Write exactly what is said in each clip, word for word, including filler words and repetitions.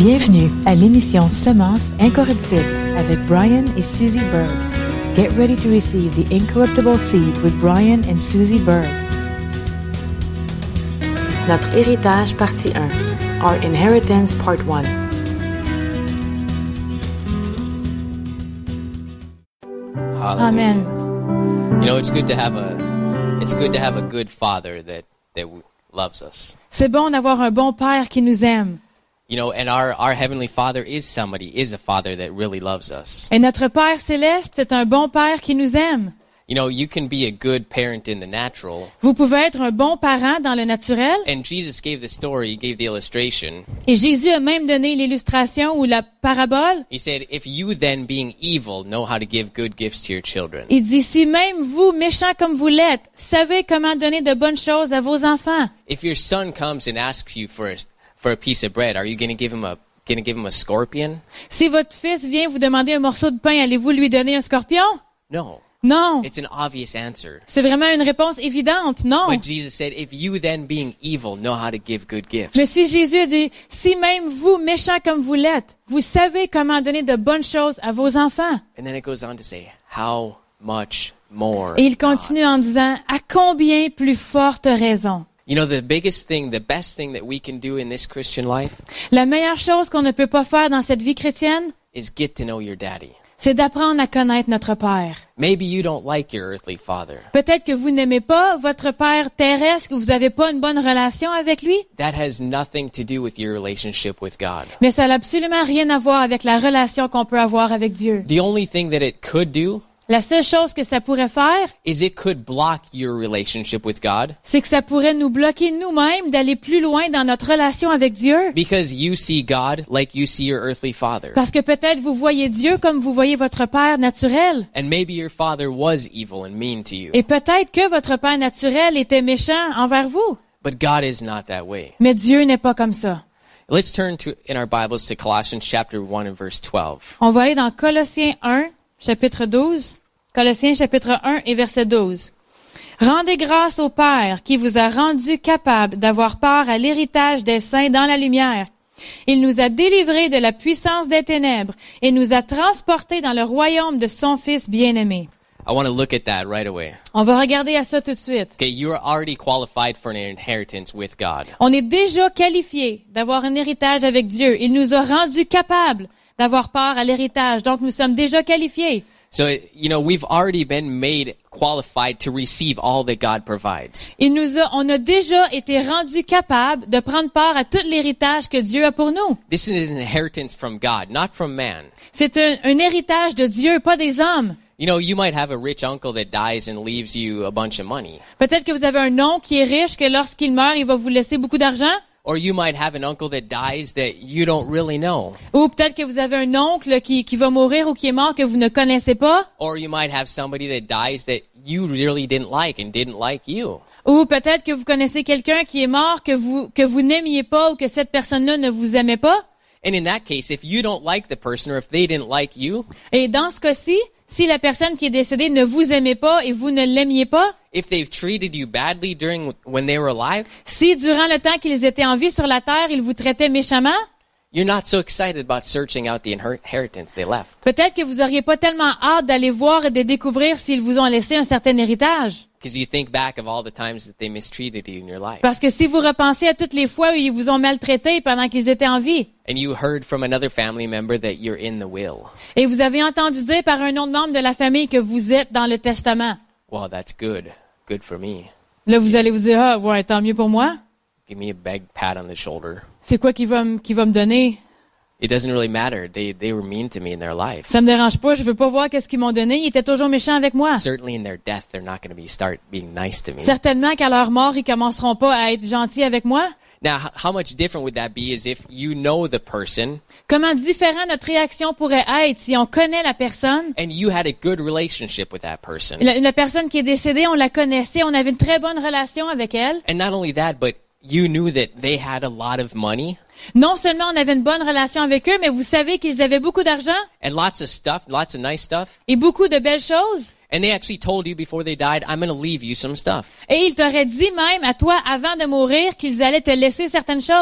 Bienvenue à l'émission Semences incorruptibles avec Brian et Susie Berg. Get ready to receive the incorruptible seed with Brian and Susie Berg. Notre héritage partie un. Our inheritance part one. Amen. You know, it's good to have a it's good to have a good father that that loves us. C'est bon d'avoir un bon père qui nous aime. You know, and our our heavenly Father is somebody is a father that really loves us. Et notre Père céleste est un bon père qui nous aime. You know, you can be a good parent in the natural. Vous pouvez être un bon parent dans le naturel. And Jesus gave the story, he gave the illustration. Et Jésus a même donné l'illustration ou la parabole. He said, if you then being evil know how to give good gifts to your children. Il dit, si même vous, méchants comme vous l'êtes, savez comment donner de bonnes choses à vos enfants. If your son comes and asks you for a, for a piece of bread, are you going to give him a going to give him a scorpion? Si votre fils vient vous demander un morceau de pain, allez-vous lui donner un scorpion? No. Non. It's an obvious answer. C'est vraiment une réponse évidente, non. But Jesus said, if you then being evil know how to give good gifts. Mais si Jésus a dit, si même vous, méchants comme vous l'êtes, vous savez comment donner de bonnes choses à vos enfants. And then it goes on to say, how much more? Et il continue en disant, à combien plus forte raison. You know, the biggest thing, the best thing that we can do in this Christian life La meilleure chose qu'on ne peut pas faire dans cette vie chrétienne, is get to know your daddy. c'est d'apprendre à connaître notre Père. Maybe you don't like your earthly father. Peut-être que vous n'aimez pas votre Père terrestre, que vous n'avez pas une bonne relation avec lui, That has nothing to do with your relationship with God. mais ça n'a absolument rien à voir avec la relation qu'on peut avoir avec Dieu. The only thing that it could do La seule chose que ça pourrait faire, is it could block your relationship with God c'est que ça pourrait nous bloquer nous-mêmes d'aller plus loin dans notre relation avec Dieu. because you see God like you see your earthly father. Parce que peut-être vous voyez Dieu comme vous voyez votre Père naturel. And maybe your father was evil and mean to you. Et peut-être que votre Père naturel était méchant envers vous. But God is not that way. Mais Dieu n'est pas comme ça. Let's turn to in our Bibles to Colossians chapter one and verse twelve. On va aller dans Colossiens un, chapitre douze. Colossiens chapitre un et verset douze. Rendez grâce au Père qui vous a rendu capable d'avoir part à l'héritage des saints dans la lumière. Il nous a délivrés de la puissance des ténèbres et nous a transportés dans le royaume de son Fils bien-aimé. I want to look at that right away. On va regarder à ça tout de suite. Okay, you are already qualified for an inheritance with God. On est déjà qualifié d'avoir un héritage avec Dieu. Il nous a rendus capables d'avoir part à l'héritage. Donc, nous sommes déjà qualifiés. So, you know, we've already been made qualified to receive all that God provides. Il nous a, on a déjà été rendus capables de prendre part à tout l'héritage que Dieu a pour nous. This is an inheritance from God, not from man. C'est un, un héritage de Dieu, pas des hommes. You know, you might have a rich uncle that dies and leaves you a bunch of money. Peut-être que vous avez un oncle qui est riche, que lorsqu'il meurt, il va vous laisser beaucoup d'argent. Or you might have an uncle that dies that you don't really know. Ou peut-être que vous avez un oncle qui, qui va mourir ou qui est mort que vous ne connaissez pas. Or you might have somebody that dies that you really didn't like and didn't like you. Ou peut-être que vous connaissez quelqu'un qui est mort que vous, que vous n'aimiez pas ou que cette personne-là ne vous aimait pas. And in that case, if you don't like the person or if they didn't like you, Et dans ce cas-ci, si la personne qui est décédée ne vous aimait pas et vous ne l'aimiez pas, if they've treated you badly during when they were alive, si durant le temps qu'ils étaient en vie sur la terre, ils vous traitaient méchamment, you're not so excited about searching out the inheritance they left. peut-être que vous auriez pas tellement hâte d'aller voir et de découvrir s'ils vous ont laissé un certain héritage. Because you think back of all the times that they mistreated you in your life. Parce que si vous repensez à toutes les fois où ils vous ont maltraité pendant qu'ils étaient en vie, And you heard from another family member that you're in the will. et vous avez entendu dire par un autre membre de la famille que vous êtes dans le testament, Well, that's good. Good for me. là vous allez vous dire, ah ouais, tant mieux pour moi. Give me a big pat on the shoulder. C'est quoi qui va, m- qui va me donner? It doesn't really matter. They they were mean to me in their life. Ça me dérange pas, je veux pas voir qu'est-ce qu'ils m'ont donné, ils étaient toujours méchants avec moi. Certainly in their death, they're not going to be start being nice to me. Certainement qu'à leur mort, ils commenceront pas à être gentils avec moi. Now, h- how much different would that be is if you know the person Comment différent notre réaction pourrait être si on connaît la personne? and you had a good relationship with that person. La, la personne qui est décédée, on la connaissait, on avait une très bonne relation avec elle. And not only that, but you knew that they had a lot of money Non seulement on avait une bonne relation avec eux, mais vous savez qu'ils avaient beaucoup d'argent and lots of stuff, lots of nice stuff. et beaucoup de belles choses. And they actually told you before they died, I'm going to leave you some stuff. Et ils t'auraient dit même à toi, avant de mourir, qu'ils allaient te laisser certaines choses.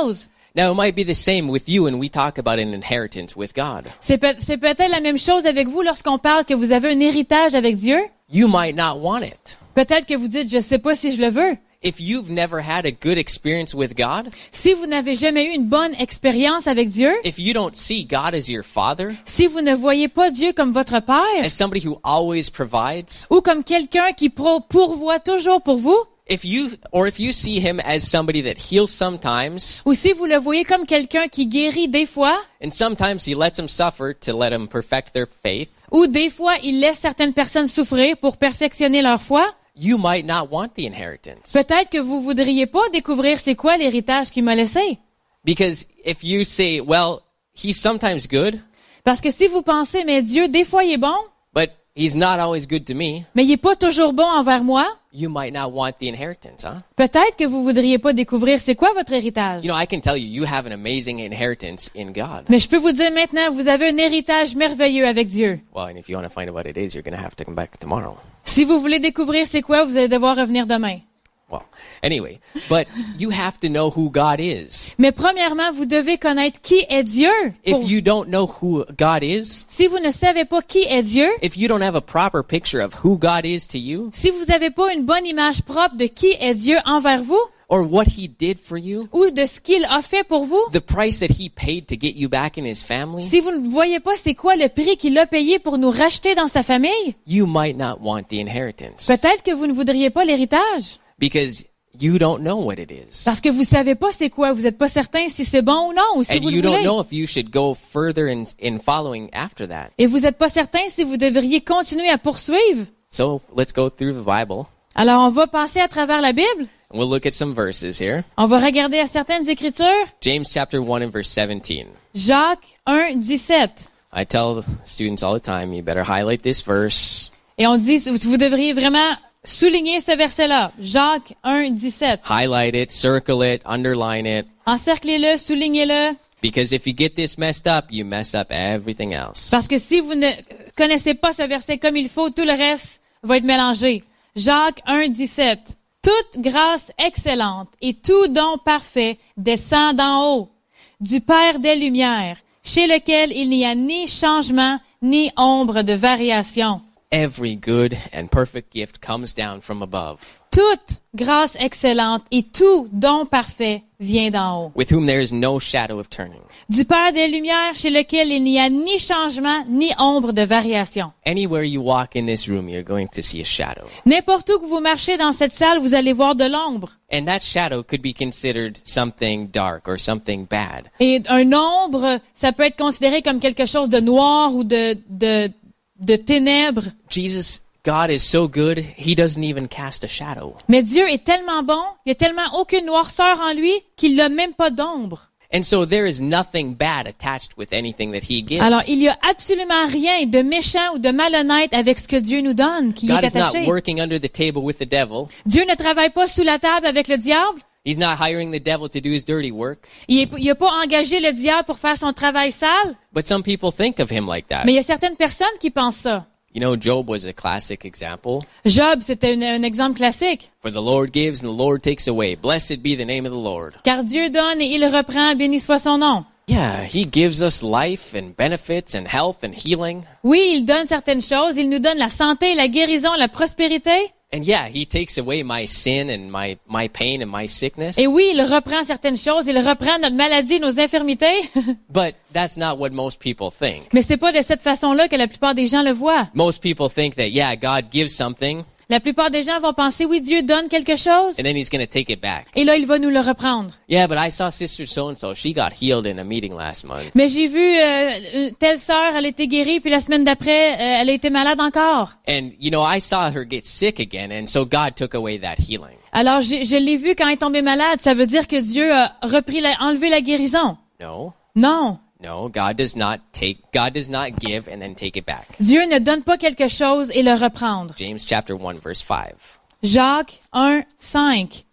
Now, it might be the same with you when we talk about an inheritance with God. C'est, peut- c'est peut-être la même chose avec vous lorsqu'on parle que vous avez un héritage avec Dieu. You might not want it. Peut-être que vous dites, je sais pas si je le veux. If you've never had a good experience with God, Si vous n'avez jamais eu une bonne expérience avec Dieu, if you don't see God as your father, si vous ne voyez pas Dieu comme votre Père, as somebody who always provides, ou comme quelqu'un qui pro- pourvoit toujours pour vous, if you, or if you see him as somebody that heals sometimes, ou si vous le voyez comme quelqu'un qui guérit des fois, and sometimes he lets them suffer to let them perfect their faith, ou des fois il laisse certaines personnes souffrir pour perfectionner leur foi, you might not want the inheritance. peut-être que vous voudriez pas découvrir c'est quoi l'héritage qu'il m'a laissé. Because if you say, well, he's sometimes good, Parce que si vous pensez, mais Dieu, des fois il est bon, but he's not always good to me, mais il est pas toujours bon envers moi, you might not want the inheritance, huh? peut-être que vous voudriez pas découvrir c'est quoi votre héritage. You know, I can tell you, you have an amazing inheritance in God. Mais je peux vous dire maintenant, vous avez un héritage merveilleux avec Dieu. Well, and if you want to find out what it is, you're going to have to come back tomorrow. Si vous voulez découvrir c'est quoi, vous allez devoir revenir demain. Well, anyway, but you have to know who God is. Mais premièrement, vous devez connaître qui est Dieu. Pour- If you don't know who God is, Si vous ne savez pas qui est Dieu, if you don't have a proper picture of who God is to you, si vous n'avez pas une bonne image propre de qui est Dieu envers vous, or what he did for you, ou de ce qu'il a fait pour vous, the price that he paid to get you back in his family, si vous ne voyez pas c'est quoi le prix qu'il a payé pour nous racheter dans sa famille, you might not want the inheritance peut-être que vous ne voudriez pas l'héritage. because you don't know what it is. Parce que vous savez pas c'est quoi, vous n'êtes pas certain si c'est bon ou non, ou si And vous you le don't voulez. know if you should go further in, in following after that. Et vous n'êtes pas certain si vous devriez continuer à poursuivre. So let's go through the Bible Alors on va passer à travers la Bible. and we'll look at some verses here. On va regarder à certaines écritures. James chapter one and verse seventeen. Jacques un, dix-sept. I tell students all the time, you better highlight this verse. Et on dit, vous devriez vraiment souligner ce verset-là. Jacques un, dix-sept. Highlight it, circle it, underline it. Encerclez-le, soulignez-le. Because if you get this messed up, you mess up everything else. Parce que si vous ne connaissez pas ce verset comme il faut, tout le reste va être mélangé. Jacques un, dix-sept. Toute grâce excellente et tout don parfait descend d'en haut, du Père des Lumières, chez lequel il n'y a ni changement ni ombre de variation. Every good and perfect gift comes down from above, Toute grâce excellente et tout don parfait vient d'en haut. with whom there is no shadow of turning. Du Père des Lumières, chez lequel il n'y a ni changement ni ombre de variation. Anywhere you walk in this room, you're going to see a shadow. N'importe où que vous marchez dans cette salle, vous allez voir de l'ombre. And that shadow could be considered something dark or something bad. Et un ombre, ça peut être considéré comme quelque chose de noir ou de, de, de ténèbres. Jesus, God is so good, he doesn't even cast a shadow. Mais Dieu est tellement bon, il n'y a tellement aucune noirceur en lui qu'il n'a même pas d'ombre. And so there is nothing bad attached with anything that he gives. Alors, il n'y a absolument rien de méchant ou de malhonnête avec ce que Dieu nous donne, qui God est is not attaché. working under the table with the devil. Dieu ne travaille pas sous la table avec le diable. He's not hiring the devil to do his dirty work. Il n'a pas engagé le diable pour faire son travail sale. But some people think of him like that. Mais il y a certaines personnes qui pensent ça. You know, Job was a classic example. Job, c'était une- un exemple classique. For the Lord gives and the Lord takes away. Blessed be the name of the Lord. Car Dieu donne et il reprend, béni soit son nom. Yeah, he gives us life and benefits and health and healing. Oui, il donne certaines choses. Il nous donne la santé, la guérison, la prospérité. And yeah, he takes away my sin and my, my pain and my sickness. Et oui, il reprend certaines choses. Il reprend notre maladie, nos infirmités. But that's not what most people think. Mais c'est pas de cette façon-là que la plupart des gens le voient. Most people think that, yeah, God gives something La plupart des gens vont penser, oui, Dieu donne quelque chose. and then he's going to take it back. Et là, il va nous le reprendre. Yeah, but I saw sister so-and-so. She got healed in a meeting last month. Mais j'ai vu euh, une telle sœur, elle a été guérie, puis la semaine d'après, euh, elle a été malade encore. And, you know, I saw her get sick again, and so God took away that healing. Alors, je, je l'ai vue quand elle est tombée malade. Ça veut dire que Dieu a repris, la, enlevé la guérison. No, Non. no, God does not take, God does not give and then take it back. Dieu ne donne pas quelque chose et le reprendre. James chapter one, verse five. Jacques un, cinq.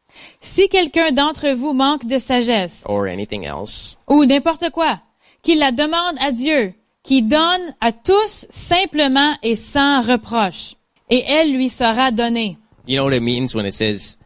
Si quelqu'un d'entre vous manque de sagesse, Or anything else. ou n'importe quoi, qu'il la demande à Dieu, qui donne à tous simplement et sans reproche, et elle lui sera donnée. You know what it means when it says,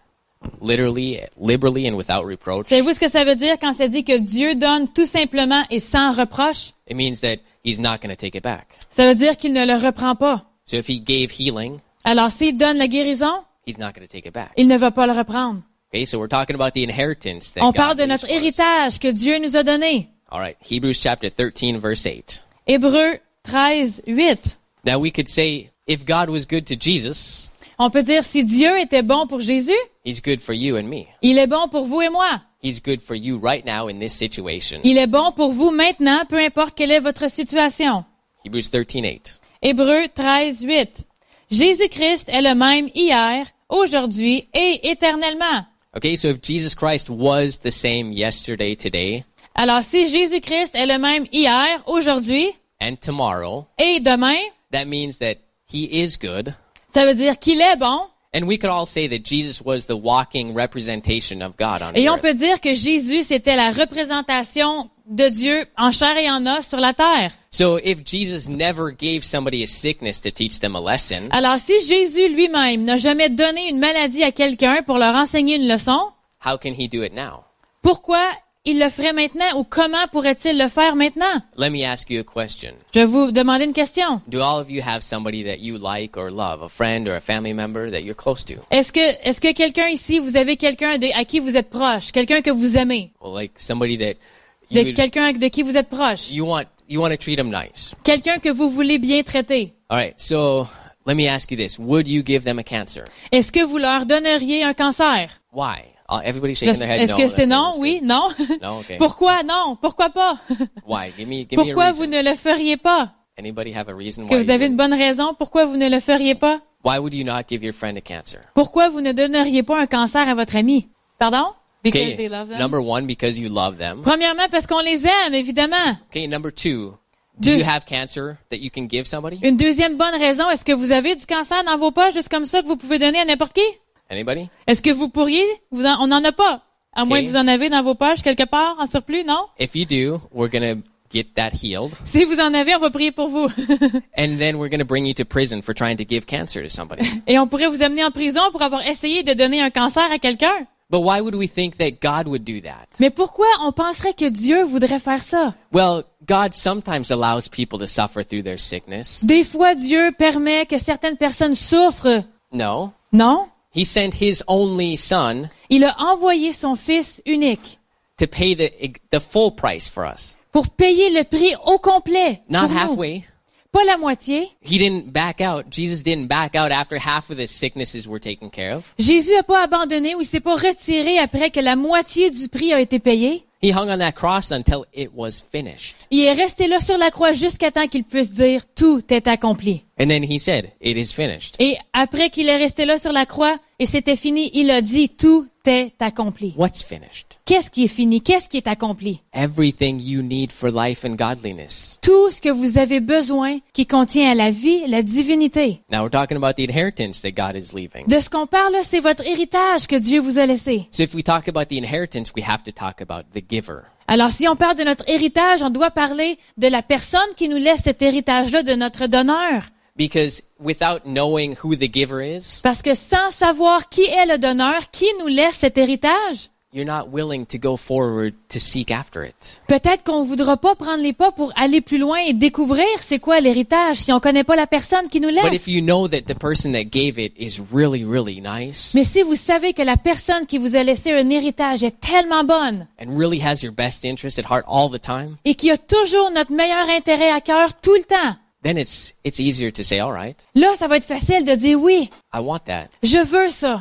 literally, liberally, and without reproach, Savez-vous ce que ça veut dire quand ça dit que Dieu donne tout simplement et sans reproche? it means that he's not going to take it back. Ça veut dire qu'il ne le reprend pas. So if he gave healing, Alors, s'il donne la guérison, he's not going to take it back. il ne va pas le reprendre. Okay, so we're talking about the inheritance that On God parle de leaves notre for us. héritage que Dieu nous a donné. All right, Hebrews chapter thirteen, verse eight. Hébreux treize, huit. Now we could say, if God was good to Jesus, On peut dire, si Dieu était bon pour Jésus, he's good for you and me. il est bon pour vous et moi. He's good for you right now in this situation. Il est bon pour vous maintenant, peu importe quelle est votre situation. Hebrews thirteen, eight. Hébreux treize, huit. Jésus-Christ est le même hier, aujourd'hui et éternellement. Okay, so if Jesus Christ was the same yesterday, today, Alors, si Jésus-Christ est le même hier, aujourd'hui and tomorrow, et demain, that means that he is good. ça veut dire qu'il est bon. And we could all say that Jesus was the walking representation of God on Et the on earth. peut dire que Jésus, c'était la représentation de Dieu en chair et en os sur la terre. So if Jesus never gave somebody a sickness to teach them a lesson, Alors, si Jésus lui-même n'a jamais donné une maladie à quelqu'un pour leur enseigner une leçon, how can he do it now? pourquoi il le ferait maintenant ou comment pourrait-il le faire maintenant? Let me ask you a question. Je vais vous demander une question. Do all of you have somebody that you like or love, a friend or a family member that you're close to? Est-ce que, est-ce que quelqu'un ici, vous avez quelqu'un de- à qui vous êtes proche, quelqu'un que vous aimez, Well, like somebody that de you, quelqu'un de qui vous êtes proche, you want you want to treat them nice. quelqu'un que vous voulez bien traiter? All right, so let me ask you this. Would you give them a cancer? Est-ce que vous leur donneriez un cancer? Why? Uh, everybody's shaking their head Est-ce no. que that- c'est non? that's Oui? good. Non? No, okay. Pourquoi non? Pourquoi pas? Why? Give me give me a Pourquoi vous reason. ne le feriez pas? Anybody have a reason Est-ce que why? vous you avez une wouldn't? bonne raison pourquoi vous ne le feriez pas? Why would you not give your friend a cancer? Pourquoi vous ne donneriez pas un cancer à votre ami? Pardon? Because they love them. Number one, because you love them. Premièrement, parce qu'on les aime, évidemment. Okay, number two, do Deux. you have cancer that you can give somebody? Une deuxième bonne raison, est-ce que vous avez du cancer dans vos poches, juste comme ça, que vous pouvez donner à n'importe qui? Anybody? Est-ce que vous pourriez? Vous en- on n'en a pas. À moins Ok. que vous en avez dans vos poches quelque part, en surplus, non? If you do, we're going to get that healed. Si vous en avez, on va prier pour vous. And then we're going to bring you to prison for trying to give cancer to somebody. Et on pourrait vous amener en prison pour avoir essayé de donner un cancer à quelqu'un. But why would we think that God would do that? Mais pourquoi on penserait que Dieu voudrait faire ça? Well, God sometimes allows people to suffer through their sickness. Des fois, Dieu permet que certaines personnes souffrent. No. Non? He sent his only son Il a envoyé son Fils unique to pay the the full price for us. pour payer le prix au complet. Not pour nous. halfway. Pas la moitié. He didn't back out. Jesus didn't back out after half of the sicknesses were taken care of. Jésus n'a pas abandonné ou il s'est pas retiré après que la moitié du prix a été payé. He hung on that cross until it was finished. Il est resté là sur la croix jusqu'à temps qu'il puisse dire « Tout est accompli ». And then he said, it is finished. Et après qu'il est resté là sur la croix et c'était fini, il a dit « Tout est accompli ». What's finished? Qu'est-ce qui est fini? Qu'est-ce qui est accompli? Everything you need for life and godliness. Tout ce que vous avez besoin qui contient à la vie, la divinité. Now we're talking about the inheritance that God is leaving. De ce qu'on parle là, c'est votre héritage que Dieu vous a laissé. So if we talk about the inheritance, we have to talk about the giver. Alors si on parle de notre héritage, on doit parler de la personne qui nous laisse cet héritage-là, de notre donneur. Because without knowing who the giver is, Parce que sans savoir qui est le donneur, qui nous laisse cet héritage, you're not willing to go forward to seek after it. peut-être qu'on voudra pas prendre les pas pour aller plus loin et découvrir c'est quoi l'héritage si on connaît pas la personne qui nous But laisse. if you know that the person that gave it is really, really nice Mais si vous savez que la personne qui vous a laissé un héritage est tellement bonne and really has your best interest at heart all the time, et qui a toujours notre meilleur intérêt à cœur tout le temps, then it's it's easier to say, all right, là, ça va être facile de dire oui, I want that. je veux ça.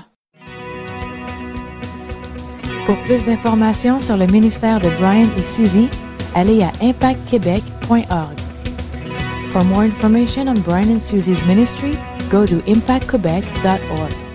Pour plus d'informations sur le ministère de Brian et Suzy, allez à impact québec point org. For more information on Brian and Suzy's ministry, go to impact quebec dot org.